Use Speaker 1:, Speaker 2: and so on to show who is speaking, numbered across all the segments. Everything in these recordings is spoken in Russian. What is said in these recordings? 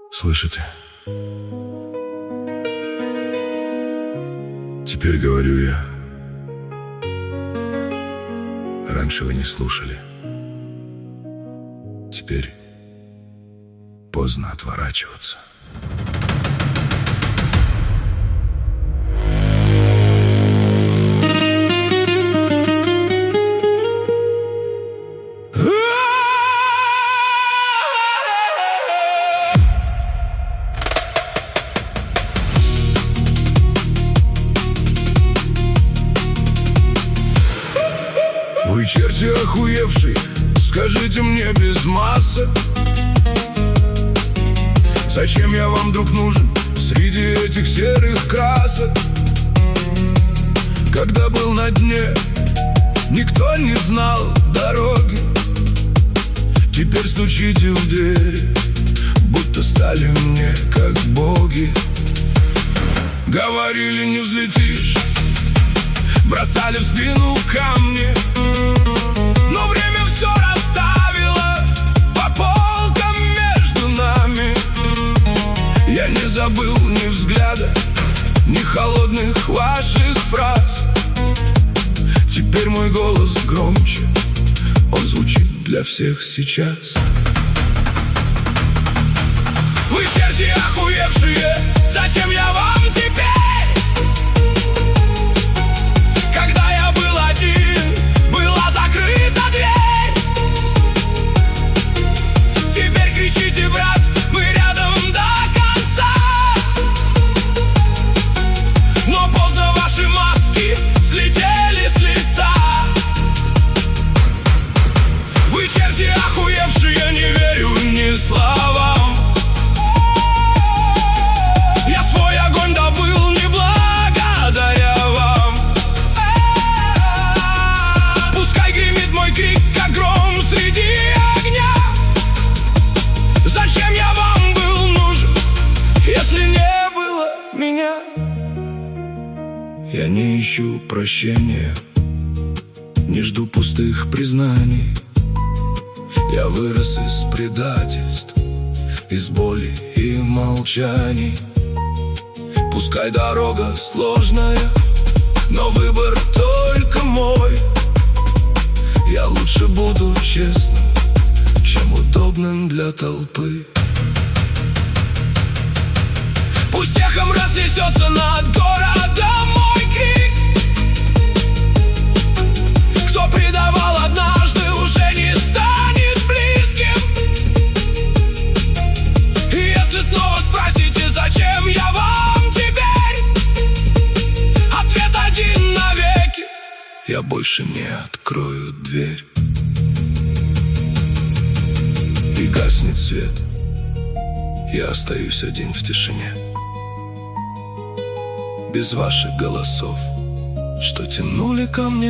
Speaker 1: Слышите? Теперь говорю я. Раньше вы не слушали. Теперь поздно отворачиваться. Вы, черти охуевшие, скажите мне без масок, зачем я вам, друг, нужен среди этих серых красок? Когда был на дне, никто не знал дороги. Теперь стучите в двери, будто стали мне как боги. Говорили, не взлетишь, бросали в спину камни, но время все расставило по полкам между нами. Я не забыл ни взгляда, ни холодных ваших фраз. Теперь мой голос громче, он звучит для всех сейчас. Вы, черти охуевшие, зачем я вам теперь? Словам. Я свой огонь добыл не благодаря вам. Пускай гремит мой крик, как гром среди огня. Зачем я вам был нужен, если не было меня? Я не ищу прощения, не жду пустых признаний. Я вырос из предательств, из боли и молчаний. Пускай дорога сложная, но выбор только мой. Я лучше буду честным, чем удобным для толпы. Пусть эхом разнесется над городом мой крик. Кто предавал однажды, уже не станет. Снова спросите, зачем я вам теперь? Ответ один навеки: я больше не открою дверь. И гаснет свет, я остаюсь один в тишине, без ваших голосов, что тянули ко мне.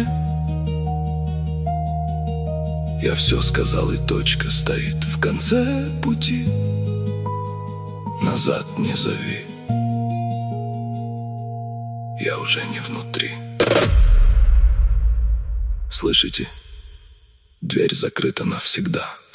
Speaker 1: Я все сказал, и точка стоит в конце пути. Назад не зови, я уже не внутри. Слышите? Дверь закрыта навсегда.